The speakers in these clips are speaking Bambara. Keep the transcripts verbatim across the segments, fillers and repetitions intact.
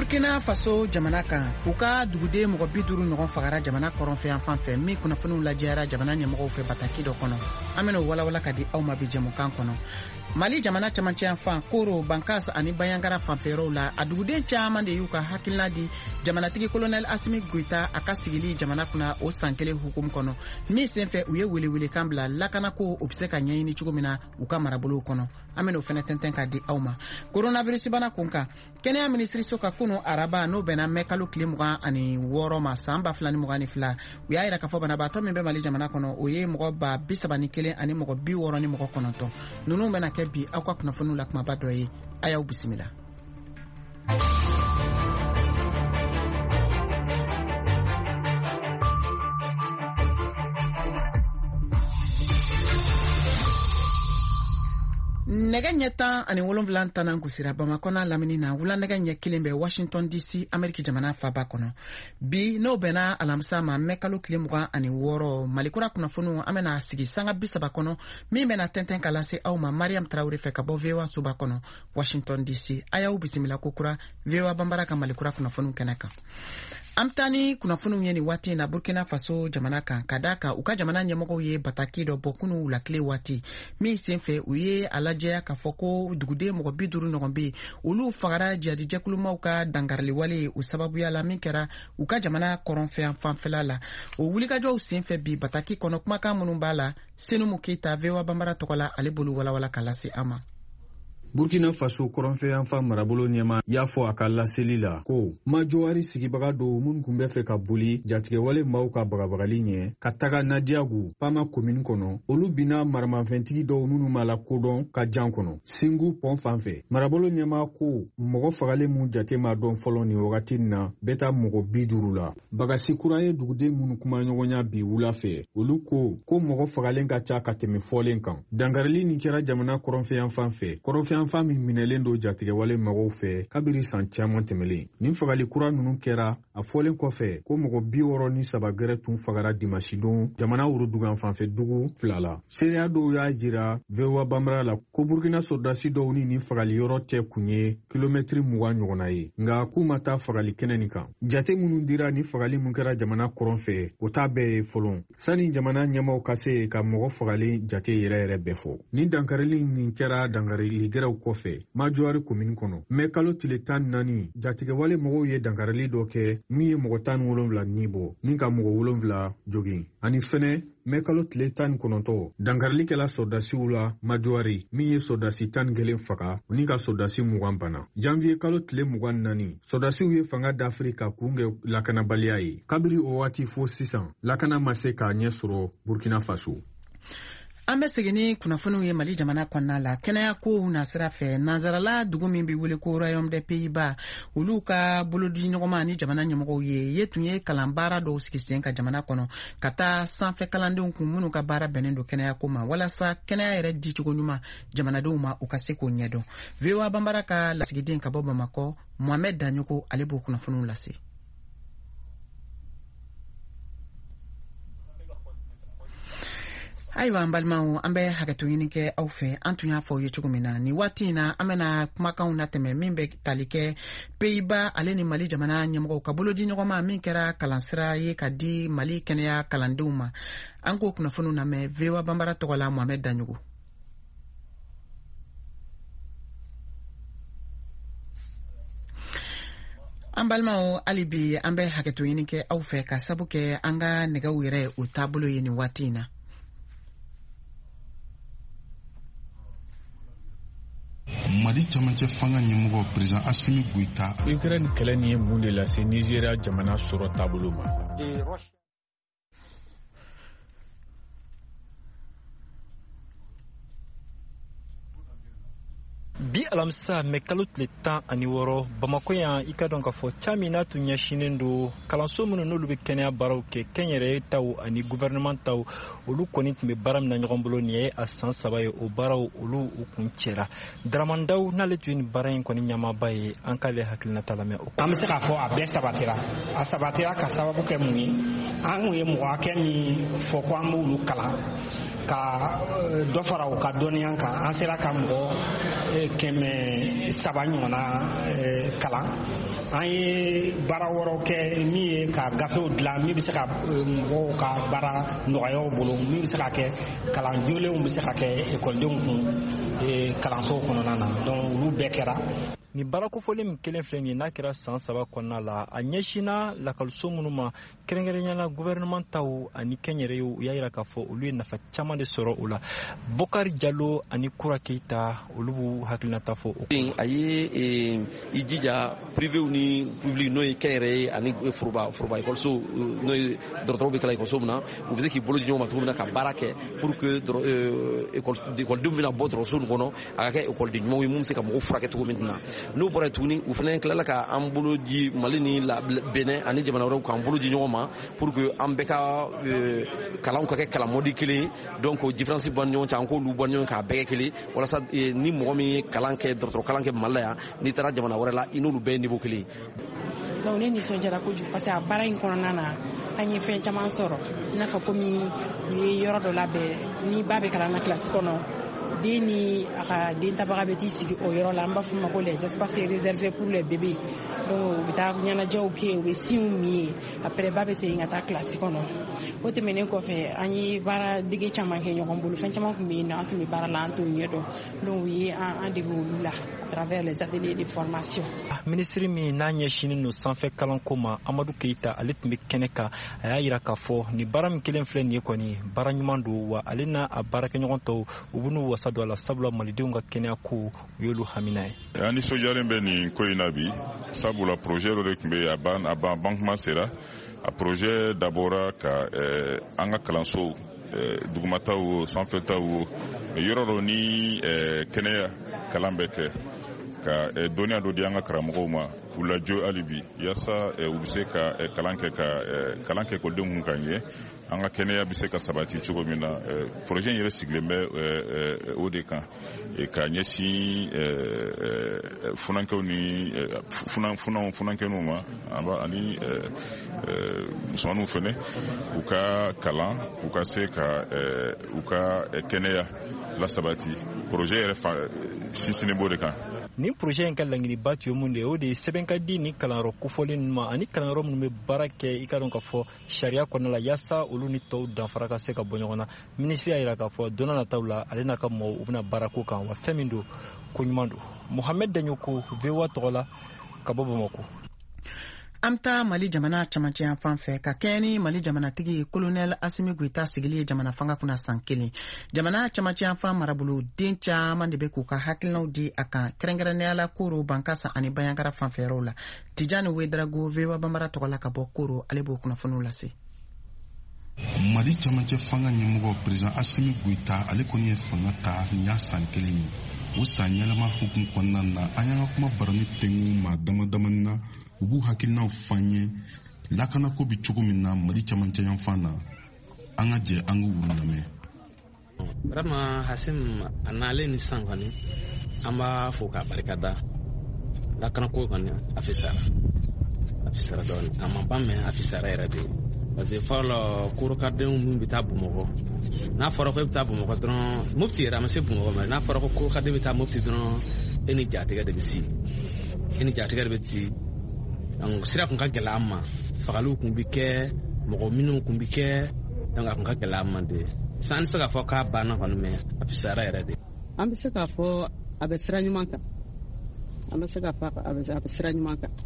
Burkina Faso jamana kan u ka duguden mɔgɔ bi duuru ɲɔgɔn fagara jamana kɔrɔnfɛ yan fan fɛ min kunnafoniw lajɛra jamana ɲɛmɔgɔw fɛ bataki dɔ kɔnɔ. An bɛna walawala ka di aw ma bi jɛmukan kɔnɔ. Mali jamana camancɛ yan fan Koro, Bankas ani Bayangara fanfɛyɔrɔw la a duguden caman de y'u ka hakilina di jamanatigi Colonel Assimi Goïta a ka sigili jamana kunna o san kelen hukumu kɔnɔ. Min senfɛ u ye welewelekan bila lakana ko o bɛ se ka ɲɛɲini cogo min na u ka marabolow kɔnɔ. An bɛna o fɛnɛ tɛntɛn ka di aw ma. Coronavirus bana kun kan kɛnɛya minisiriso ka kunu araba n'o bɛnna mɛ kalo tile mugan ani wɔɔrɔ ma san ba fila ni mugan ni fila u y'a yira k'a fɔ banabaatɔ min bɛ Mali jamana kɔnɔ o ye mɔgɔ ba bi saba ni kelen ani mɔgɔ bi wɔɔrɔ ni mɔgɔ kɔnɔntɔn. Ninnu bɛna kɛ bi aw ka kunnafoniw la kumaba dɔ ye. A y'aw bisimila. Nɛgɛ ɲɛ tan ani wolonwula tanan gosira Bamakɔ n'a lamini na wula nɛgɛ ɲɛ kelen bɛ Washington D C Amérique jamana faba kɔnɔ. Bi n'o bɛnna alamisa ma mɛ kalo tile mugan ani wɔɔrɔ Malikura kunnafoniw an bɛna sigi sanga bi saba kɔnɔ min bɛna tɛntɛn ka lase aw ma Mariam Traoré fɛ ka bɔ V O A soba kɔnɔ Washington D C. A y'aw bisimila ko kura V O A banbara ka Malikura kunnafoniw kɛnɛ kan. An taa ni kunnafoniw ye ni waati na Burkina Faso jamana kan ka da kan u ka jamana ɲɛmɔgɔw ye bataki dɔ bɔ kunu wulakile waati min senfɛ u ye a lajɛya k'a fɔ ko duguden mɔgɔ bi duuru ɲɔgɔn bɛ olu fagara jihadijɛkulumaw ka dangariliwale o sababuya la min kɛra u ka jamana kɔrɔnfɛ fanfɛla la. O wulikajɔw senfɛ bi bataki kɔnɔ kumakan minnu b'a la Senumu Keita V O A banbara tɔgɔ la ale bolo walawala ka lase an ma. Burkina Faso kɔrɔnfɛ yanfan marabolo ɲɛma y'a fɔ a ka laseli la ko majɔwari sigibaga dɔw minnu kun bɛ fɛ ka boli jatigɛwale maaw ka bagabagali ɲɛ ka taga Nadiagu Pama komini kɔnɔ olu bina maramafɛntigi dɔw minnu ma la kodɔn ka jan kɔnɔ Singu pɔn fanfɛ. Marabolo ɲɛma ko mɔgɔ fagalen mun jate ma dɔn fɔlɔ ni wagati na bɛ taa mɔgɔ bi duuru la. Bagasi kura ye duguden minnu kuma ɲɔgɔnya bi wula fɛ olu ko ko mɔgɔ fagalen ka ca ka tɛmɛ fɔlen kan. Dangarili nin kɛra jamana kɔrɔnfɛ yanfan fɛ. Kɔrɔnfɛ yanfan min minɛlen do jatigɛwale mɔgɔw fɛ kabiri san caman tɛmɛlen. Nin fagali kura ninnu kɛra a fɔlen kɔfɛ ko mɔgɔ bi wɔɔrɔ ni saba gɛrɛ tun fagara dimanche don jamana worodugan fanfɛ dugu fila la. Seereya dɔw y'a jira V O A banbara la ko Burkina sɔrdasi dɔw ni nin fagali yɔrɔ tɛ kun ye kilomɛtiri mugan ɲɔgɔnna ye nka k'u ma taa fagali kɛnɛ nin kan. Jate minnu dira ni fagali mun kɛra jamana kɔrɔnfɛ o t'a bɛɛ ye fɔlɔ sani jamana ɲɛmaw ka se ka mɔgɔ fagali jate yɛrɛ yɛrɛ bɛɛ fɔ. Ni dankarili nin kɛra dankarili gɛrɛw kɔfɛ Majɔwari komini kɔnɔ mɛ kalo tile tan naani jatigɛwale mɔgɔw ye dankarili dɔ kɛ min ye mɔgɔ tan ni wolonwula ni bɔ ni ka mɔgɔ wolonwula jogin ani fɛnɛ mɛ kalo tile tan ni kɔnɔntɔn dankarili kɛla sɔrdasiw la Majɔwari min ye sɔrdasi tan ni kelen faga ni ka sɔrdasi mugan bana. Janvier kalo tile mugan naani sɔrdasiw ye fanga d'Afrique ka kun kɛ lakanabaliya ye kabiri o waati fo sisan lakana ma se k'a ɲɛ sɔrɔ Burkina Faso. An bɛ segin ni kunnafoniw ye Mali jamana kɔnɔna la kɛnɛya kow na sira fɛ nanzarala dugu min bɛ wele ko Royaume des Pays-Bas olu ka bolodi ɲɔgɔnma ni jamana ɲɛmɔgɔw ye ye tun ye kalan baara dɔw sigi sen ka jamana kɔnɔ ka taa sanfɛ kalandenw kun minnu ka baara bɛnnen don kɛnɛya ko ma walasa kɛnɛya yɛrɛ di cogo ɲuman jamanadenw ma u ka se k'o ɲɛdɔn. V O A banbara ka lasigiden ka bɔ Bamakɔ Mohamed Danyogo ale b'o kunnafoniw lase. Ayiwa an balimaw an bɛ hakɛto ɲini kɛ aw fɛ an tun y'a fɔ aw ye cogo min na ni waati in na an bɛna kumakanw latɛmɛ min bɛ tali kɛ Pays-Bas ale ni Mali jamana ɲɛmɔgɔw ka bolodi ɲɔgɔnma min kɛra kalansira ye ka di Mali kɛnɛya kalandenw ma. An k'o kunnafoniw lamɛn V O A banbara tɔgɔ la Mohamed Danyogo. An balimaw hali bi an bɛ hakɛto ɲini kɛ aw fɛ ka sabu kɛ an ka nɛgɛw yɛrɛ o taabolo ye ni waati in na. Mali camancɛ fanga ɲɛmɔgɔ Président Assimi Goïta Ukraine kɛlɛ nin ye mun de lase Nigeria jamana sɔrɔ taabolo ma. Bi alamisa mɛ kalo tile tan ani wɔɔrɔ Bamakɔ yan i ka dɔn k'a fɔ ca min n'a tun ɲɛsinnen don kalanso minnu n'olu bɛ kɛnɛya baaraw kɛ kɛnyɛrɛye taw ani gouvernement taw olu kɔni tun bɛ baara min na ɲɔgɔn bolo nin ye a san saba ye o baaraw olu u kun cɛra. Daramandaw n'ale tun ye nin baara in kɔni ɲamaba ye an k'ale hakilinata lamɛn. An bɛ se k'a fɔ a bɛɛ sabatira a sabatira ka sababu kɛ mun ye an kun ye mɔgɔ hakɛ min fɔ ko an b'olu kalan ka dɔ fara u ka dɔnniya kan an sera ka mɔgɔ kɛmɛ saba ɲɔgɔnna kalan an ye baara wɛrɛw kɛ min ye ka gafew dilan min bɛ se ka mɔgɔw ka baara nɔgɔyaw bolo min bɛ se ka kɛ kalan jolenw bɛ se ka kɛ ekɔlidenw kun kalansow kɔnɔna na donc olu bɛɛ kɛra. Ni baara kofɔlen min kelen filɛ nin ye n'a kɛra san saba kɔnɔna la a ɲɛsinna lakɔliso minnu ma kɛrɛnkɛrɛnyala gouvernement taw ani kɛnyɛrɛyew u y'a jira k'a fɔ olu ye nafa caman de sɔrɔ o la. Bokari Jalo ani Kura Keita olu b'u hakilinata fɔ o kan. A ye i jija privéw ni public n'o ye kɛnyɛrɛye ani foroba foroba ekɔliso n'o ye dɔgɔtɔrɔw bɛ kalan ekɔliso min na u bɛ se k'i bolo di ɲɔgɔn ma cogo min na ka baara kɛ pour que ekɔlidenw bɛna bɔ dɔgɔtɔrɔso nin kɔnɔ a ka kɛ ekɔliden ɲumanw ye mun bɛ se ka mɔgɔw furakɛ cogo min na. N'o bɔra tuguni u fana tilala ka an bolo di Mali ni Benin ani jamana wɛrɛw k'an bolo di ɲɔgɔn ma pour que an bɛɛ ka kalanw ka kɛ kalan mɔdi kelen donc différence bɔ ni ɲɔgɔn cɛ an k'olu bɔ ɲɔgɔn k'a bɛɛ kɛ kelen walasa ni mɔgɔ min ye kalan kɛ dɔgɔtɔrɔ kalan kɛ Mali la yan n'i taara jamana wɛrɛ la i n'olu bɛɛ ye niveau kelen. Donc ne nisɔndiyara kojugu parce que a baara in kɔnɔna na an ye fɛn caman sɔrɔ i n'a fɔ komi u ye yɔrɔ dɔ labɛn ni ba bɛ kalan na kilasi kɔnɔ den ni a ka den tabaga bɛ t'i sigi o yɔrɔ la an b'a fɔ ma ko les espaces réservés pour les bébés donc u bɛ taa ɲɛnajɛw kɛ u bɛ sinw min ye après ba bɛ segin ka taa kilasi kɔnɔ o tɛmɛnen kɔfɛ an ye baara dege caman kɛ ɲɔgɔn bolo fɛn caman tun bɛ yen nɔ an tun bɛ baara la an t'o ɲɛdɔn donc u ye an dege olu la à travers les ateliers de formation. Minisiri min n'a ɲɛsinnen don sanfɛ kalanko ma Amadu Keita ale tun bɛ kɛnɛ kan a y'a jira k'a fɔ ni baara min kelen filɛ nin ye kɔni baara ɲuman don wa ale n'a a baarakɛɲɔgɔn tɔw u bɛ n'u wasa don a la sabula malidenw ka kɛnɛya ko u y'olu hamina ye. An nisɔndiyalen bɛ nin ko in na bi sabula projet dɔ de tun bɛ yen a ban a ban bankuma sera a projet dabɔra ka an ka kalansow dugumataw sanfɛtaw yɔrɔ dɔ ni kɛnɛya kalan bɛ kɛ ka dɔnniya dɔ di an ka karamɔgɔw ma k'u lajɔ hali bi yaasa u bɛ se ka kalan kɛ ka kalan kɛ ekɔlidenw kan ɲɛ an ka kɛnɛya bɛ se ka sabati cogo min na projet in yɛrɛ sigilen bɛ o de kan ka ɲɛsin funankɛw ni funan funankɛninw ma ani musomaninw fɛnɛ u ka kalan u ka se ka u ka kɛnɛya lasabati projet yɛrɛ sinsinnen b'o de kan. Ni projet in ka laɲiniba tun ye mun de ye o de ye sɛbɛn ka di ni kalanyɔrɔ kofɔlen ninnu ma ani kalanyɔrɔ minnu bɛ baara kɛ i ka dɔn k'a fɔ sariya kɔnɔna la yaasa olu ni tɔw danfara ka se ka bɔ ɲɔgɔn na. Minisiri y'a jira k'a fɔ don n'a nataw la ale n'a ka mɔgɔw u bɛna baarako kan wa fɛn min don ko ɲuman don. Mohamed Daɲoko V O A tɔgɔ la ka bɔ Bamakɔ. An bɛ taa Mali jamana camancɛ yan fan fɛ ka kɛɲɛ ni Mali jamanatigi Colonel Asimi Goita sigili ye jamana fanga kunna san kelen. Jamana camancɛ yan fan marabolo den caman de bɛ k'u ka hakilinaw di a kan kɛrɛnkɛrɛnnenya la Koro, Bankasa ani Bayankara fanfɛ yɔrɔw la. Tijani Wederago V O A Bambara tɔgɔ la ka bɔ Koro ale b'o kunnafoniw lase. Mali camancɛ fanga ɲɛmɔgɔ président Asimi Goita ale kɔni ye fanga ta nin y'a san kelen ye. O san yɛlɛma hukumu kɔnɔna na an y'an ka kuma barani tɛngu maa dama damani na u b'u hakilinaw f'an ye lakanako bi cogo min na Mali camancɛ yan fan na an ka jɛ an ka wuru lamɛn. Vraiment Hasim a nalen ni san kɔni an b'a fo k'a barikada lakanako kɔni a fisara a fisara dɔɔni a ma ban mɛ a fisara yɛrɛ de parce que fɔlɔ korokadenw min bɛ taa Bamakɔ n'a fɔra ko i bɛ taa Bamakɔ dɔrɔn Mopti yɛrɛ a ma se Bamakɔ ma n'a fɔra ko korokaden bɛ taa Mopti dɔrɔn e ni jatigɛ de bɛ si e ni jatigɛ de bɛ ci donc sira kun ka gɛlɛn an ma fagaliw kun bɛ kɛ mɔgɔ minnu kun bɛ kɛ donc a kun ka gɛlɛn an ma de san an tɛ se k'a fɔ k'a banna kɔni mɛ a fisara yɛrɛ de. An bɛ se k'a fɔ a bɛ sira ɲuman kan an bɛ se k'a fɔ a bɛ sira ɲuman kan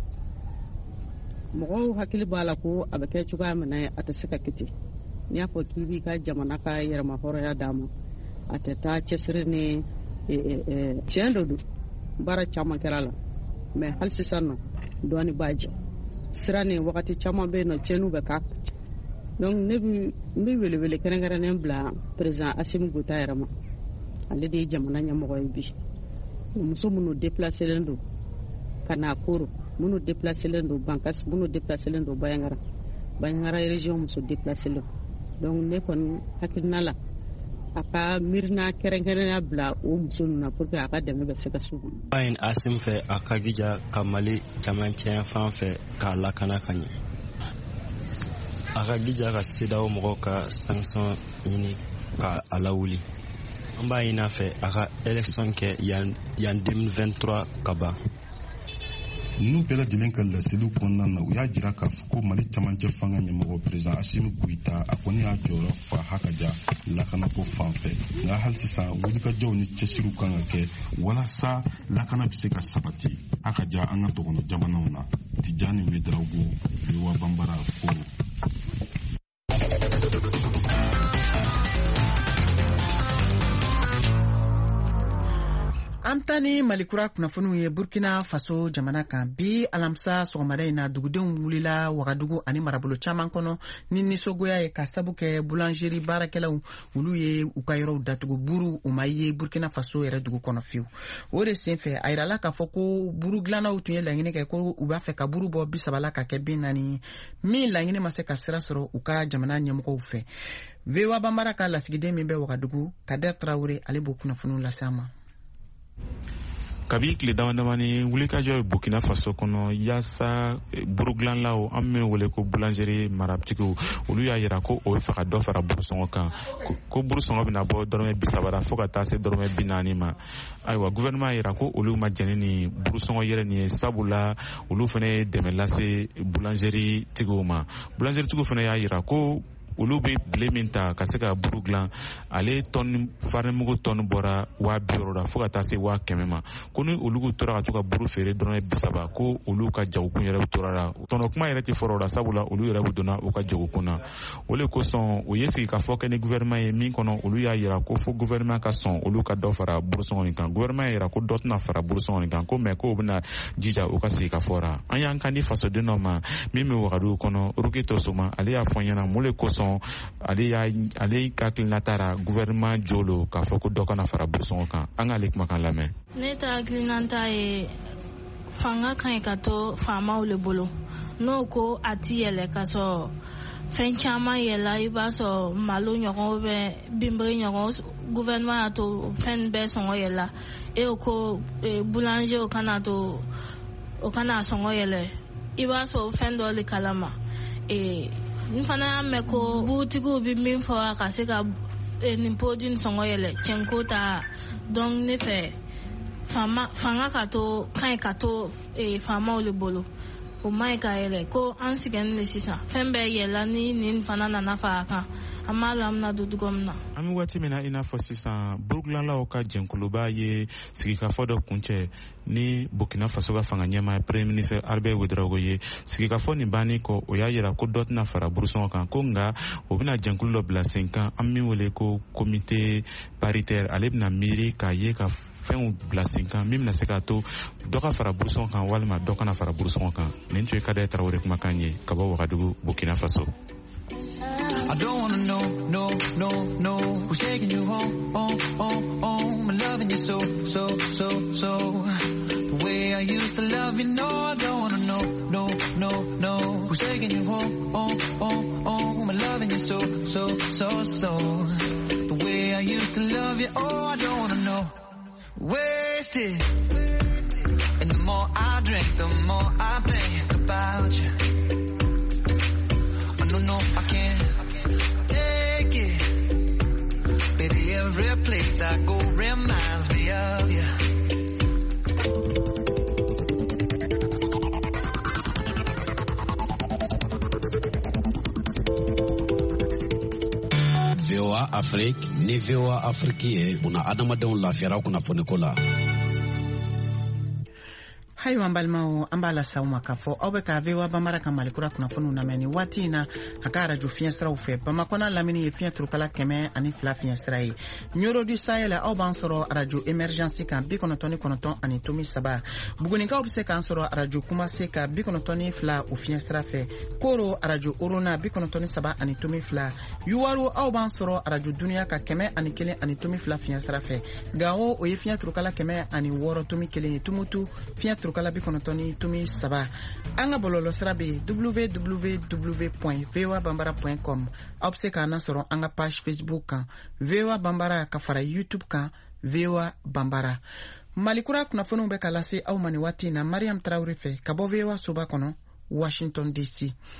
mɔgɔw hakili b'a la ko a bɛ kɛ cogoya min na a tɛ se ka kɛ ten n'i y'a fɔ k'i b'i ka jamana ka yɛrɛmahɔrɔnya d'a ma a tɛ taa cɛsiri ni tiɲɛ dɔ don baara caman kɛra la mɛ hali sisan nɔ dɔɔni b'a jɛ sira ni wagati caman bɛ yen nɔ tiɲɛniw bɛ k'a donc ne bɛ n bɛ welewele kɛrɛnkɛrɛnnen bila président Asimi Goita yɛrɛ ma ale de ye jamana ɲɛmɔgɔ ye bi muso minnu déplacelen don ka na Koro minnu déplacelen don Bankasi minnu déplacelen don Bayankara Bayankara région muso déplacelen donc ne kɔni hakilina la a ka miirina kɛrɛnkɛrɛnnenya bila o muso ninnu na pour que a ka dɛmɛ bɛ se ka s'u ma. Bayin Asim fɛ a ka jija ka Mali camancɛ fan fɛ k'a lakana ka ɲɛ a ka jija ka CEDEAO mɔgɔw ka sanction ɲini ka a lawuli an b'a ɲini a fɛ a ka élection kɛ yan yan deux mille vingt-trois ka ban ninnu bɛɛ lajɛlen ka laseliw kɔnɔna na u y'a jira k'a fɔ ko mali camancɛ fanga ɲɛmɔgɔ président asimi goyita a kɔni y'a jɔyɔrɔ fa hakaja lakanako fan fɛ nka hali sisan wulikajɔw ni cɛsiriw kan ka kɛ walasa lakana bɛ se ka sabati hakaja an ka dɔgɔnɔ jamanaw na tijani wedarago bewa bambara foro. Amtani malikura kunnafoniw ye Burkina Faso jamana kan bi alamisa sɔgɔmada in na dugudenw wulila Wagadugu ani marabolo caman kɔnɔ ni nisɔgoya ye ka sabu kɛ boulangerie baarakɛlaw olu ye u ka yɔrɔw datugu buru u ma ye Burkina Faso yɛrɛ dugu kɔnɔ fiyewu. O de senfɛ a yirala k'a fɔ ko buru dilannaw tun ye laɲini kɛ ko u b'a fɛ ka buru bɔ bisaba la ka kɛ bi naani min laɲini ma se ka sira sɔrɔ u ka jamana ɲɛmɔgɔw fɛ. V O A Bambara ka lasigiden min bɛ Wagadugu Kader Traoré ale b'o kunnafoniw lase an ma. Kabi tile damadamani wulikajɔ ye Burkina Faso kɔnɔ yaasa burudilanlaw an min wele ko boulangerie marabtigiw olu y'a yira ko o bɛ fɛ ka dɔ fara burusɔngɔ kan ko burusɔngɔ bɛna bɔ dɔrɔmɛ bi saba la fo ka taa se dɔrɔmɛ bi naani ma. Ayiwa gouvernement y'a yira ko olu ma jɛni ni burusɔngɔ yɛrɛ nin ye sabula olu fana ye dɛmɛ lase boulangerie tigiw ma. Boulangerie tigiw fana y'a yira ko olu bɛ bile min ta ka se ka buru dilan ale tɔni farimugu tɔni bɔra waa bi wɔɔrɔ la fo ka taa se waa kɛmɛ ma ko ni olu tora ka to ka buru feere dɔrɔmɛ bi saba ko olu ka jagokun yɛrɛ tora la tɔnɔ kuma yɛrɛ tɛ fɔra o la sabula olu yɛrɛ bɛ donna u ka jagokun na o de kosɔn u ye sigi ka fɔ kɛ ni gouvernement ye min kɔnɔ olu y'a yira ko fo gouvernement ka sɔn olu ka dɔ fara burusɔngɔ nin kan gouvernement y'a yira ko dɔ tɛna fara burusɔngɔ nin kan ko mɛ ko u bɛna jija u ka sigi ka fɔra an y'an kan di fasoden dɔ ma min bɛ Wagadugu kɔnɔ Roki Tosoma ale y'a fɔ ɲɛna mun de kosɔn ale y'a ale ka hakilina taara gouvernement jolo k'a fɔ ko dɔ kana fara burusɔngɔ kan an k'ale kumakan lamɛn. Ne ta hakilina ta ye fanga kan ka to faamaw le bolo n'o ko a ti yɛlɛ ka sɔrɔ fɛn caman yɛlɛ i b'a sɔrɔ malo ɲɔgɔn bɛ binbiri ɲɔgɔn gouvernement y'a to fɛn bɛɛ sɔngɔ yɛlɛ e ko boulanger o kana to o kana sɔngɔ yɛlɛ i b'a sɔrɔ fɛn dɔ le kalama n fana y'a mɛn ko butigiw bɛ min fɔ a ka se ka nin produit sɔngɔ yɛlɛ cɛnko ta donc ne fɛ fanga ka to kan ka to faamaw le bolo o ma ɲi ka yɛlɛ ko an sɛgɛnnen de sisan fɛn bɛɛ yɛlɛ ni nin fana nana fara a kan an b'a la an bɛna don cogo min na. an bɛ waati min na i n'a fɔ sisan burudilanlaw ka jɛnkuluba ye sigikafɔ dɔ kuncɛ ni Burkina Faso ka fanga ɲɛmaa premier ministre Albert Ouedraogo ye sigikafɔ nin bannen kɔ o y'a yira ko dɔ tɛna fara burusɔngɔ kan ko nka o bɛna jɛnkulu dɔ bila sen kan an min wele ko comité paritaire ale bɛna miiri k'a ye ka fɛnw bila sen kan min bɛna se k'a to dɔ ka fara burusɔngɔ kan walima dɔ kana fara burusɔngɔ kan nin tun ye Kader Traoré kumakan ye ka bɔ Wagadugu Burkina Faso. I don't wanna know, no, no, no who's taking you home, home, home, home and loving you so, so, so, so the way I used to love you, no, I don't wanna know, no, no, no who's taking you home, home, home, home and loving you so, so, so, so the way I used to love you, oh, I don't wanna know. Wasted, and the more I drink, the more I think about you. I don't know, I can't take it, baby, every place I go reminds me of you. V O A Afrique ni V O A Afrique ye una adamadenw lafiyara kunnafoni ko la. Hayo ambalmao ambala sauma kafo awe ka V O A Bambara ka malikura kunnafoniw lamɛn ni waati in na a ka radio fiɲɛsiraw fɛ Bamakɔ lamini ye fiɲɛ turukala kɛmɛ ani fila fiɲɛsira ye Nyoro du Sahel aw b'an sɔrɔ radio Emergency kan bi kɔnɔntɔn ni kɔnɔntɔn ani tomi saba Bugunikaw bɛ se k'an sɔrɔ radio Kumase ka bi kɔnɔntɔn ni fila o fiɲɛsira fɛ Koro radio Orona bi kɔnɔntɔn ni saba ani tomi fila Yuwaru aw b'an sɔrɔ radio Dunuya ka kɛmɛ ani kelen ani tomi fila fiɲɛsira fɛ Gawo o ye fiɲɛ turukala kɛmɛ ani wɔɔrɔ tomi kelen ye Tumutu fiɲɛ turukala bi kɔnɔntɔn ni tomi saba an ka bɔlɔlɔsira bɛ w w w point v o a bambara point com aw bɛ se k'an sɔrɔ an ka page Facebook kan V O A Bambara ka fara YouTube kan V O A Bambara malikura kunnafoniw bɛ ka lase aw ma ni waati in na Mariam Traoré fɛ ka bɔ V O A soba kɔnɔ Washington D C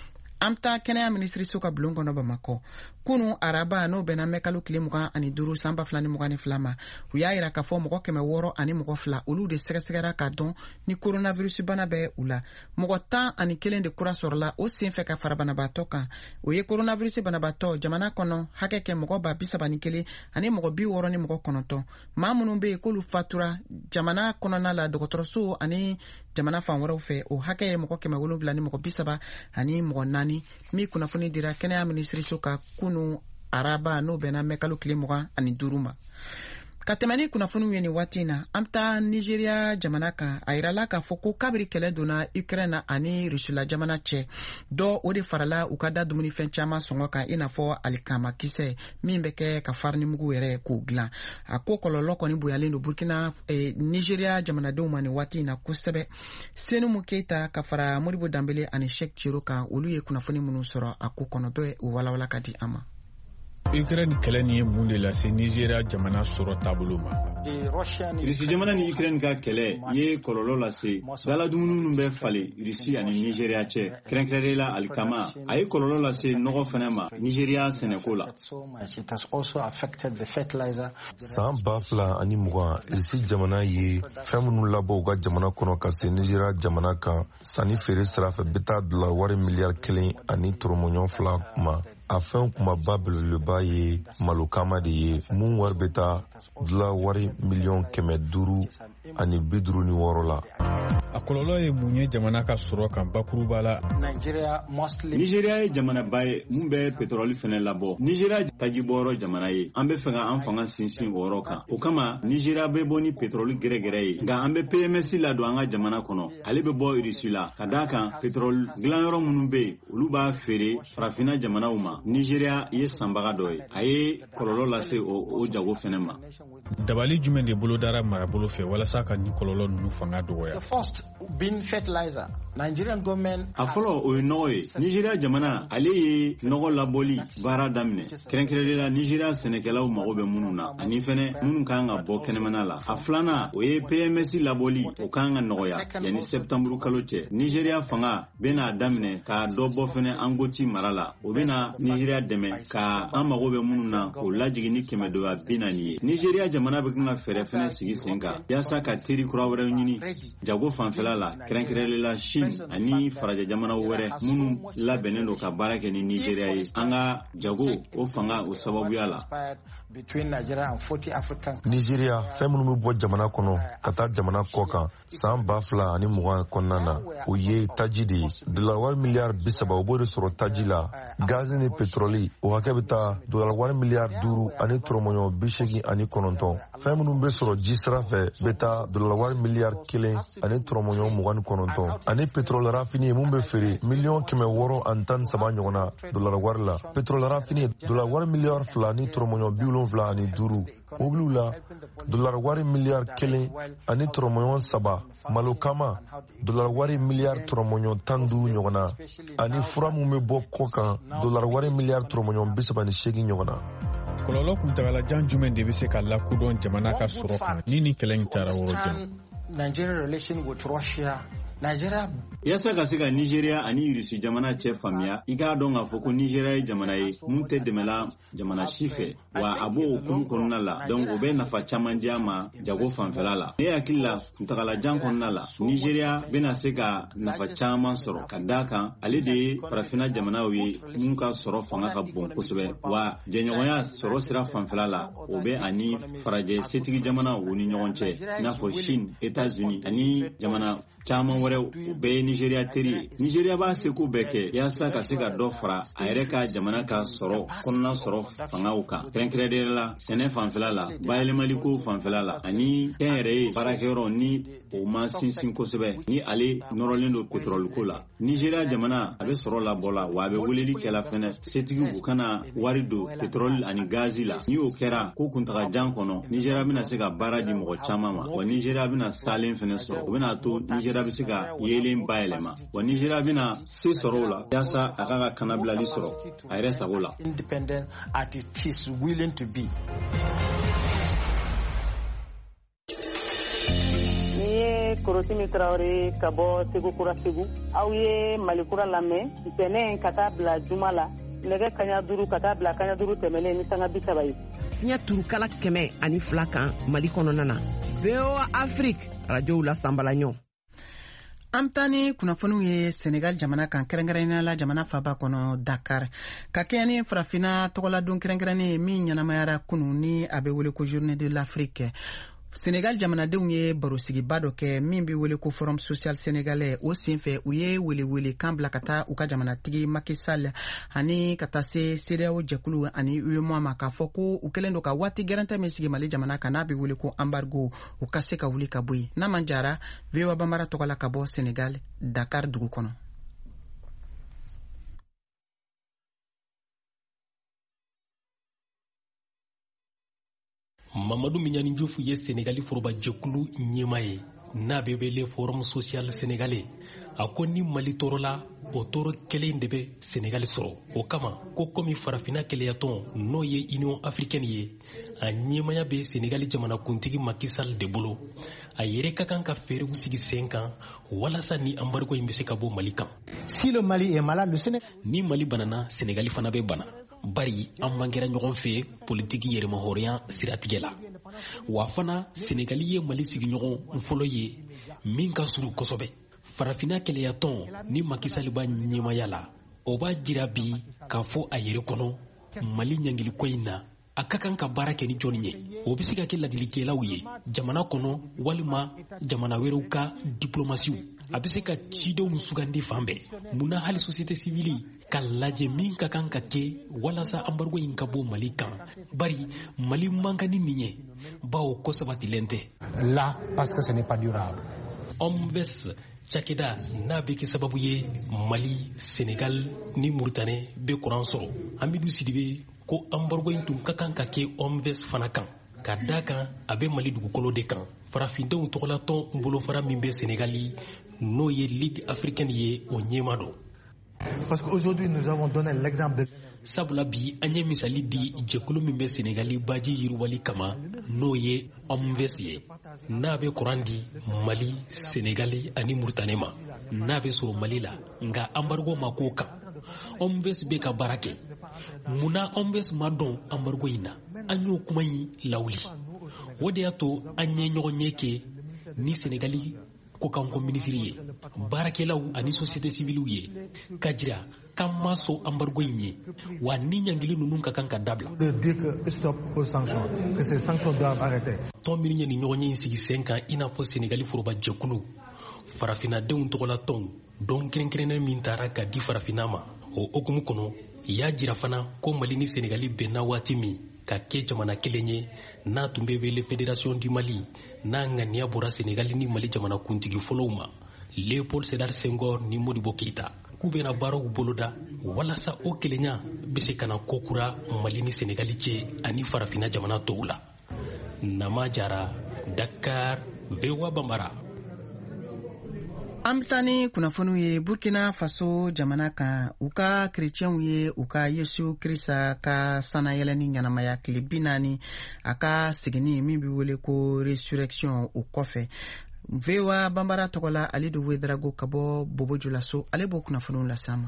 amta kɛnɛya minisiriso ka bulon kɔnɔ Bamakɔ kunu araba n'o bɛnna mɛkalo tile mugan ani duuru san ba fila ni mugan ni fila ma u y'a yira k'a fɔ mɔgɔ kɛmɛ wɔɔrɔ ani mɔgɔ fila olu de sɛgɛsɛgɛra k'a dɔn ni coronavirus bana bɛ u la mɔgɔ tan ani kelen de kura sɔrɔla o senfɛ ka fara banabaatɔ kan o ye coronavirus banabaatɔ jamana kɔnɔ hakɛ kɛ mɔgɔ ba bisaba ni kelen ani mɔgɔ bi wɔɔrɔ ni mɔgɔ kɔnɔntɔn maa minnu bɛ yen k'olu fatura jamana kɔnɔna la dɔgɔtɔrɔso ani jamana fan wɛrɛw fɛ o hakɛ ye mɔgɔ kɛmɛ wolonwula ni mɔgɔ bisaba ani mɔgɔ naani min kunnafoni dira kɛnɛya minisiriso ka kunu araba n'o bɛnna mɛkalo tile mugan ani duuru ma ka tɛmɛ ni kunnafoniw ye nin waati in na an bɛ taa Nigeria jamana kan a yirala k'a fɔ ko kabiri kɛlɛ donna Ukraine ani Rusila jamana cɛ dɔ o de farala u ka da dumunifɛn caman sɔngɔ kan i n'a fɔ alikamakisɛ min bɛ kɛ ka farinimugu yɛrɛ k'o dilan a ko kɔlɔlɔ kɔni bonyalen don Burkina eh, Nigeria jamanadenw ma nin waati in na kosɛbɛ Senumu Keita ka fara Modibo Dambele ani Sheikh Chiro kan olu ye kunnafoni minnu sɔrɔ a ko kɔnɔ bɛɛ u walawala ka di an ma. Ukraine kɛlɛ ni ye mun de lase Nigeria jamana sɔrɔ taabolo ma. Irisi jamana ni Ukraine ka kɛlɛ ye kɔlɔlɔ lase dala dumuni minnu bɛ falen Irisi ani Nigeria cɛ kɛrɛnkɛrɛnnen la alikama a ye kɔlɔlɔ lase nɔgɔ fana ma Nigeria sɛnɛko la. San ba fila ani mugan Irisi jamana ye fɛn minnu labɔ u ka jamana kɔnɔ ka se Nigeria jamana kan sanni feere sira fɛ bɛ taa dola wari miliyari kelen ani tɔrɔmɔɲɔn fila ma. A fɛn kumaba belebeleba ye malokama de ye mun wari bɛ taa dola wari miliyɔn kɛmɛ duuru ani bi duuru ni wɔɔrɔ la. A kɔlɔlɔ ye mun ye jamana ka sɔrɔ kan bakuruba la. Nigeria ye jamanaba ye mun bɛ pétrole fɛnɛ labɔ. Nigeria tajibɔyɔrɔ jamana ye an bɛ fɛ ka an fanga sinsin o yɔrɔ kan. O kama Nigeria bɛ bɔ ni pétrole gɛrɛgɛrɛ ye nka an bɛ P M S ladon an ka jamana kɔnɔ ale bɛ bɔ Irisi la ka d'a kan pétrole dilanyɔrɔ minnu bɛ yen olu b'a feere farafinna jamanaw ma. Nigeria ye sanbaga dɔ ye a ye kɔlɔlɔ lase o, o jago fɛnɛ ma. Dabali jumɛn de bolo dara marabolo fɛ walasa ka ni kɔlɔlɔ ninnu fanga dɔgɔya. A fɔlɔ o ye nɔgɔ ye. Nigeria jamana ale ye nɔgɔ labɔli baara daminɛ kɛrɛnkɛrɛnnen la Nigeria sɛnɛkɛlaw mago bɛ minnu na ani fɛnɛ minnu kan ka bɔ kɛnɛmana la. A filanan o ye P M S labɔli o kan ka nɔgɔya yanni septembre kalo cɛ. Nigeria fanga bɛna daminɛ ka dɔ bɔ fɛnɛ Angoti mara la o bɛna Nigeria dɛmɛ ka an mago bɛ minnu na k'o lajigin ni kɛmɛ dɔya bi naani ye. Nigeria jamana bɛ kan ka fɛɛrɛ fɛnɛ sigi sen kan yaasa ka teri kura wɛrɛw ɲini jago fanfɛla la kɛrɛnkɛrɛnnen la Chine ani farajɛ jamana wɛrɛ minnu labɛnnen don ka baara kɛ ni Nigeria ye. An ka jago o fanga o sababuya la. Nigeria fɛn minnu bɛ bɔ jamana kɔnɔ ka taa jamana kɔ kan san ba fila ani mugan kɔnɔna na o ye taji de ye. Dola wari miliyari bi saba o b'o de sɔrɔ taji la. Gazi ni petroli o hakɛ bɛ taa dola wari miliyari duuru ani tɔrɔmɔɲɔn bi seegin ani kɔnɔntɔn. Fɛn minnu bɛ sɔrɔ ji sira fɛ bɛ taa dola wari miliyari kelen ani tɔrɔmɔɲɔn mugan ni kɔnɔntɔn. Ani petroli rafini mun bɛ feere miliyɔn kɛmɛ wɔɔrɔ ani tan ni saba ɲɔgɔn na dola wari la. Petroli rafini dola wari miliyari fila ni tɔrɔmɔɲɔn bi wolonwula ani duuru. Mobiliw la dola wari miliyari kelen ani tɔrɔmɔɲɔn saba. Malokama dola wari miliyari tɔrɔmɔɲɔn tan duuru ɲɔgɔn na ani fura mun bɛ bɔ kɔ kan dola wari miliyari tɔrɔmɔɲɔn bi saba ni seegin ɲɔgɔn na. Kɔlɔlɔ kuntagalajan jumɛn de bɛ se ka lakodɔn jamana ka sɔrɔ kan ni ni kɛlɛ in taara wɔrɔ jan? Yasa ka se ka Nigeria ani Irisi jamana cɛ faamuya i k'a dɔn k'a fɔ ko Nigeria ye jamana ye mun tɛ dɛmɛla jamana si fɛ wa a b'o hukumu kɔnɔna la donc o bɛ nafa caman di a ma jago fanfɛla la. Ne hakili la kuntagalajan kɔnɔna la Nigeria bɛna se ka nafa caman sɔrɔ ka d'a kan ale de ye farafinna jamanaw ye mun ka sɔrɔ fanga ka bon kosɛbɛ wa jɛɲɔgɔnya sɔrɔ sira fanfɛla la o bɛ ani farajɛ setigi jamanaw o ni ɲɔgɔn cɛ i n'a fɔ Chine, États-Unis ani jamana caman wɛrɛ o bɛɛ ye Nigeria teri ye. Nigeria b'a seko bɛɛ kɛ yaasa ka se ka dɔ fara a yɛrɛ ka jamana ka sɔrɔ kɔnɔna sɔrɔ fangaw kan kɛrɛnkɛrɛnnenya la sɛnɛ fanfɛla la bayɛlɛmaliko fanfɛla la ani kɛnyɛrɛ ye baarakɛyɔrɔ ni o ma sinsin kosɛbɛ ni ale nɔrɔlen don pétrole ko la. Nigeria jamana a bɛ sɔrɔ labɔ la wa a bɛ weleli kɛla fɛnɛ setigiw u kana wari don pétrole ani gazi la. Ni o kɛra ko kuntagajan kɔnɔ Nigeria bɛna se ka baara di mɔgɔ caman ma wa Nigeria bɛna salen fɛnɛ sɔrɔ o bɛna to Nigeria bɛ se ka yelen bayɛlɛma wa Nigeria bɛna se sɔrɔ o la yaasa a ka ka kanabilali sɔrɔ a yɛrɛ sago la. Independent as it is willing to be. Ni ye Korotimi Traoré ka bɔ Segu Kura Segu. Aw ye Mali kura lamɛn ntɛnɛn ka taa bila juma la nɛgɛ kaɲa duuru ka taa bila kaɲa duuru tɛmɛlen ni sanga bi saba ye. Fiɲɛ turukala kɛmɛ ani fila kan Mali kɔnɔna na. V O A Afrique radio la Sambalaɲɔ. An bɛ taa ni kunnafoniw ye Senegal jamana kan kɛrɛnkɛrɛnnenya la jamana faaba kɔnɔ Dakar ka kɛɲɛ ni farafinna tɔgɔladon kɛrɛnkɛrɛnnen ye min ɲɛnamayara kunun ni a bɛ wele ko Journée de l'Afrique. Senegal jamanadenw ye barosigiba dɔ kɛ min bɛ wele ko Forum Social Sénégalais o senfɛ u ye welewele kan bila ka taa u ka jamanatigi Macky Sall ani ka taa se C D A O jɛkulu ani U E M O A ma k'a fɔ ko u kɛlen don ka waati gɛrɛntɛ min sigi Mali jamana kan n'a bɛ wele ko embargo u ka se ka wuli ka bɔ yen n'a man jara V O A Bambara tɔgɔ la ka bɔ Senegal Dakar dugu kɔnɔ. Mamadou Mignani Diouf ye Sénégali foroba jɛkulu ɲɛma ye n'a bɛ wele Forum Social Sénégalais a ko ni Mali tɔɔrɔ la o tɔɔrɔ kelen de bɛ Sénégali sɔrɔ o kama ko komi farafina kɛlɛyatɔn n'o ye Union Africaine ye a ɲɛmaya bɛ Sénégali jamanakuntigi Macky Sall de bolo a yɛrɛ ka kan ka fɛɛrɛw sigi sen kan walasa ni embargo in bɛ se ka bɔ Mali kan. Si le Mali est malade, le Sénégal ni Mali banana Sénégali fana bɛ bana. Bari an bangera ɲɔgɔn fɛ politiki yɛrɛmahɔrɔnya siratigɛ la wa fana Sénégali ye Mali sigiɲɔgɔn fɔlɔ ye min ka surun kosɛbɛ farafina kɛlɛyatɔn ni Macky Sall b'a ɲɛmaya la o b'a jira bi k'a fɔ a yɛrɛ kɔnɔ Mali ɲangiliko in na a ka kan ka baara kɛ ni jɔnni ye o bɛ se ka kɛ ladilikɛlaw ye jamana kɔnɔ walima jamana wɛrɛw ka diplomasiw a bɛ se ka cidenw sugandi fan bɛɛ munna hali société civile ka lajɛ min ka kan ka kɛ walasa embargo in ka bɔ Mali kan bari Mali man kan ni nin ye bawo ko sabatilen tɛ là parce que ce n'est pas durable. Omves cakɛda n'a bɛ kɛ sababu ye Mali Sénégal ni Mauritanie bɛ kuran sɔrɔ Hamidou Sidibé ko embargo in tun ka kan ka kɛ Omves fana kan ka da kan a bɛ Mali dugukolo de kan farafindenw tɔgɔlatɔn bolofara min bɛ Sénégali n'o ye Ligue africaine ye o ɲɛma dɔ. Parce qu'aujourd'hui nous avons donné l'exemple de sabula bi an ye misali di jɛkulu min bɛ Sénégali baji yiriwali kama n'o ye Omves ye n'a bɛ kuran di Mali Sénégali ani Mauritanie ma n'a bɛ sɔrɔ Mali la nka embargo ma k'o kan Omves bɛ ka baara kɛ munna Omves ma dɔn embargo in na an y'o kuma in lawuli o de y'a to an ye ɲɔgɔn ɲɛ kɛ ni Sénégali ko kan ko ministre ye baarakɛlaw ani société civile ye ka jira k'an ma sɔn embargo in ye wa ni ɲangili ninnu ka kan ka dabila. de dire que stop aux sanctions, que ces sanctions doivent arrêter. tɔn minnu ye nin ɲɔgɔn ɲɛ in sigi sen kan i n'a fɔ Sénégali foroba jɛkulu farafinadenw tɔgɔla tɔn dɔn kɛrɛnkɛrɛnnen min taara ka di farafina ma o hukumu kɔnɔ i y'a jira fana ko Mali ni Sénégali bɛnna waati min ka kɛ jamana kelen ye n'a tun bɛ wele Fédération du Mali n'a ŋaniya bɔra Sénégali ni Mali jamana kuntigi fɔlɔw ma Léopold Sédar Senghor ni Modibo Keïta k'u bɛna baaraw boloda walasa o kelenya bɛ se ka na ko kura Mali ni Sénégali cɛ ani farafina jamana tɔw la. Nama Jara, Dakar, V O A Bambara. An bɛ taa ni kunnafoniw ye Burkina Faso jamana kan u ka kerecɛnw ye u ka Yesu Kirisa ka sanayɛlɛni ɲɛnamaya tile bi naani a ka seginni min bɛ wele ko resurrection o kɔfɛ V O A Bambara tɔgɔ la Alidu Wedrago ka bɔ Bobojulaso ale b'o kunnafoniw lase an ma.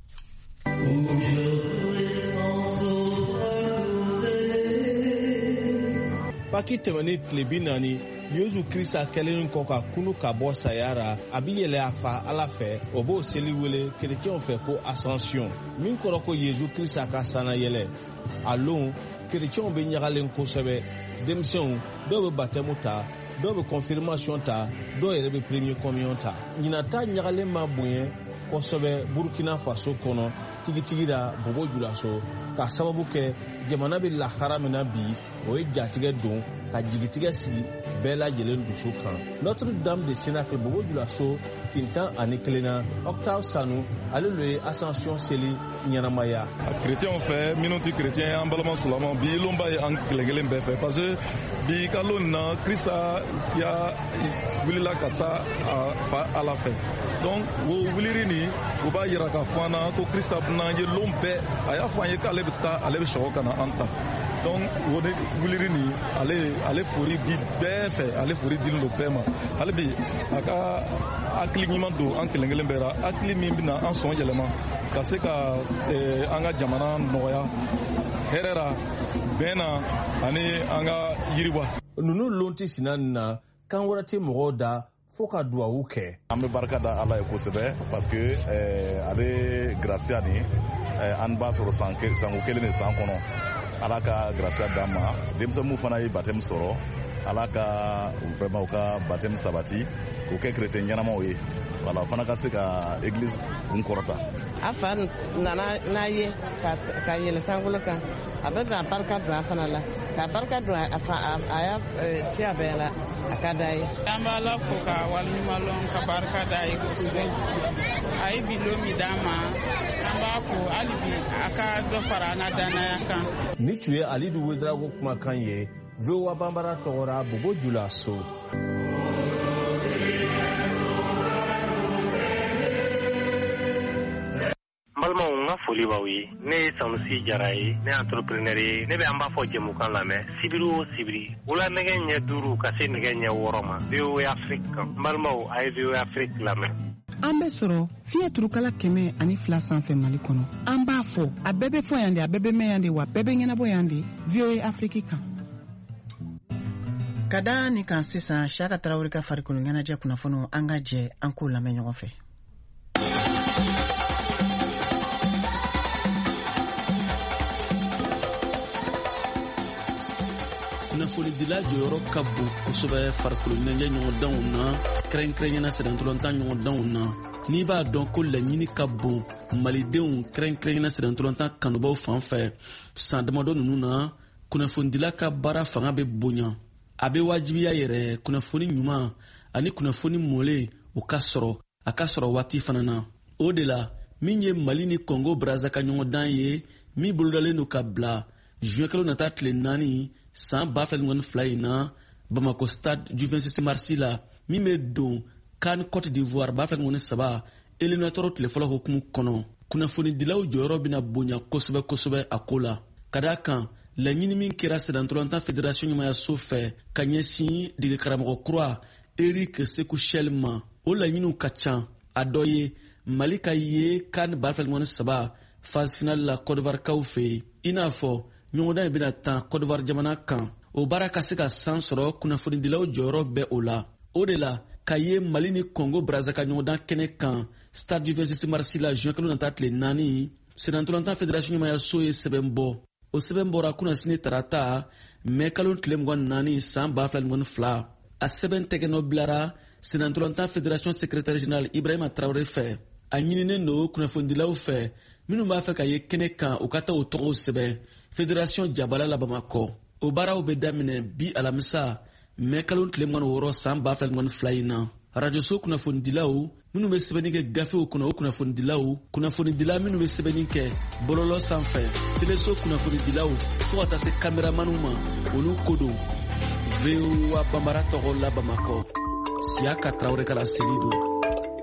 Paki tɛmɛni tile bi naani Yesu Kirisa kɛlen kɔ ka kunu ka bɔ saya ra a bi yɛlɛ a fa Ala fɛ o b'o seli wele kerecɛnw fɛ ko ascension min kɔrɔ ko Yesu Kirisa ka sanayɛlɛ a lon kerecɛnw bɛ ɲagalen kosɛbɛ denmisɛnw dɔw bɛ baptême ta dɔw bɛ confirmation ta dɔw yɛrɛ bɛ premier communion ta ɲinata ɲagalen ma bonya kosɛbɛ Burkina Faso kɔnɔ tigitigi la Bobojulaso ka sababu kɛ jamana bɛ lahara min na bi o ye jatigɛ don ka jigitigɛ sigi bɛɛ lajɛlen dusu kan. Notre Dame de Cénacle Bobojulaso kintan ani kelenna Octave Sanu ale lo ye ascension seli ɲɛnamaya. Chrétiens fɛ minnu tɛ chrétien an balima silamɛw bi lonba ye an kɛlɛkelen bɛɛ fɛ parce que bi ka lon na Krista ya wulila ka taa a fa Ala fɛ donc o wuliri ni o b'a yira ka fɔ an na ko Krista bɛna ye lon bɛɛ a y'a fɔ an ye k'ale bɛ taa ale bɛ sɔgɔ ka na an ta donc o de wuliri ni ale ale fori bi bɛɛ fɛ ale fori dilen don bɛɛ ma hali bi a ka hakili ɲuman don an kelen kelen bɛɛ la hakili min bɛna an sɔn yɛlɛma ka se ka an ka jamana nɔgɔya hɛrɛ la bɛn na ani an ka yiriwa. Ninnu lon tɛ sina nin na kan wɛrɛ tɛ mɔgɔw da fo ka duwawu kɛ. An bɛ barika da Ala ye kosɛbɛ parce que ale grâce ni an b'a sɔrɔ sanko kelen de san kɔnɔ Ala ka grâce d'an ma denmisɛnninw fana ye baptême sɔrɔ Ala ka vraiment u ka baptême sabati k'u kɛ chrétien ɲɛnamaw ye voilà fana ka se ka église kun kɔrɔta. A fa nana n'a ye ka yɛlɛ sankolo kan a bɛ na barika don a fana la ka barika don a fa a y'a siya bɛɛ la a ka d'a ye. An b'a la fo ka waleɲuman lɔn ka barika d'a ye kosɛbɛ a ye bilo min d'a ma an b'a fo hali bi a ka dɔ fara an ka danaya kan. Ni tun ye Alidu Wederawogo kumakan ye V O A Banbara tɔgɔra Bobo Jula So. Balimaw n ka foli b'aw ye ne ye Sanusi Jara ye ne ye entrepreneur ye ne bɛ an b'a fɔ jɛmukan lamɛn sibiri o sibiri wula nɛgɛ ɲɛ duuru ka se nɛgɛ ɲɛ wɔɔrɔ ma V O A Afrique kan balimaw a ye V O A Afrique lamɛn. An bɛ sɔrɔ fiɲɛ turukala kɛmɛ ani fila sanfɛ Mali kɔnɔ an b'a fɔ a bɛɛ bɛ fɔ yan de a bɛɛ bɛ mɛn yan de wa bɛɛ bɛ ɲɛnabɔ yan de V O A Afrique kan. Ka da nin kan sisan Siyaka Tarawele ka farikolo ɲɛnajɛ kunnafoniw an ka jɛ an k'o lamɛn ɲɔgɔn fɛ. kunnafonidila jɔyɔrɔ ka bon kosɛbɛ farikolo ɲɛnajɛ ɲɔgɔndanw na kɛrɛnkɛrɛnyana sɛdɛntɔlɔntan ɲɔgɔndanw na n'i b'a dɔn ko laɲini ka bon malidenw kɛrɛnkɛrɛnyana sɛdɛntɔlɔntan kanubaw fan fɛ san damadɔ ninnu na kunnafonidila ka baara fanga bɛ bonya a bɛ wajibiya yɛrɛ kunnafoni ɲuman ani kunnafoni mɔlen o ka sɔrɔ a ka sɔrɔ waati fana na o de la min ye Mali ni Congo Brazza ka ɲɔgɔndan ye min bolodalen don ka bila juin kalo nata tile naani san ba fila ni ŋɔni fila in na Bamako stade du vingt-six mars la min bɛ don CAN Côte d'Ivoire ba fila ni ŋɔni saba éliminatoire tile fɔlɔ hukumu kɔnɔ kunnafonidilaw jɔyɔrɔ bɛna bonya kosɛbɛ kosɛbɛ a ko la ka d'a kan laɲini min kɛra sɛdɛntɔlɔntan fédération ɲɛmayaso fɛ ka ɲɛsin dege karamɔgɔ kura Eric Sekuchel ma o laɲiniw ka ca a dɔ ye Mali ka ye CAN ba fila ni ŋɔni saba phase finale la Côte d'Ivoire kaw fɛ yen i n'a fɔ ɲɔgɔndan in bɛna tan Côte d'Ivoire jamana kan o baara ka se ka san sɔrɔ kunnafonidilaw jɔyɔrɔ bɛ o la o de la ka ye Mali ni Congo Brazza ka ɲɔgɔndan kɛnɛ kan stade du vingt-six mars la juin kalo nata tile naani sɛdɛntɔlɔntan fédération ɲɛmayaso ye sɛbɛn bɔ o sɛbɛn bɔra kunnasini tarata mai kalo tile mugan naani san ba fila ni ŋɔni fila a sɛbɛn tɛgɛnɔ bilara sɛdɛntɔlɔntan fédération secrétaire général Ibrahima Traoré fɛ a ɲininen don kunnafonidilaw fɛ minnu b'a fɛ ka ye kɛnɛ kan u ka taa o tɔgɔw sɛbɛn fédération Jabala la Bamakɔ o baaraw bɛ daminɛ bi alamisa mai kalo tile mugan ni wɔɔrɔ san ba fila ni ŋɔni fila in na radioso kunnafonidilaw minnu bɛ sɛbɛnni kɛ gafew kɔnɔ o kunnafonidilaw kunnafonidila minnu bɛ sɛbɛnni kɛ bɔlɔlɔ sanfɛ teleso kunnafonidilaw fo ka taa se kameramaniw ma olu ko don V O A Banbara tɔgɔ la Bamakɔ Siyaka Tarawele ka laseli don.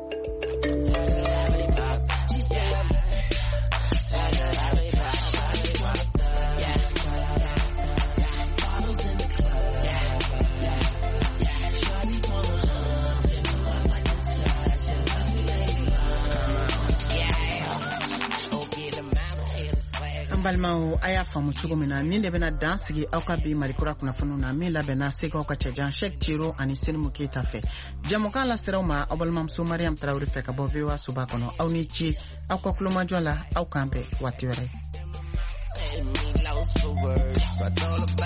balimaw a y'a faamu cogo min na nin de bɛna dan sigi aw ka bi malikura kunnafoniw na min labɛnna sega aw ka cɛjan Sheikh Tiro ani Senimu Keita fɛ jamukan la siraw ma aw balimamuso Mariam Tarawele fɛ ka bɔ V O A soba kɔnɔ aw ni ci aw ka kulomajɔ la aw k'an bɛn waati wɛrɛ.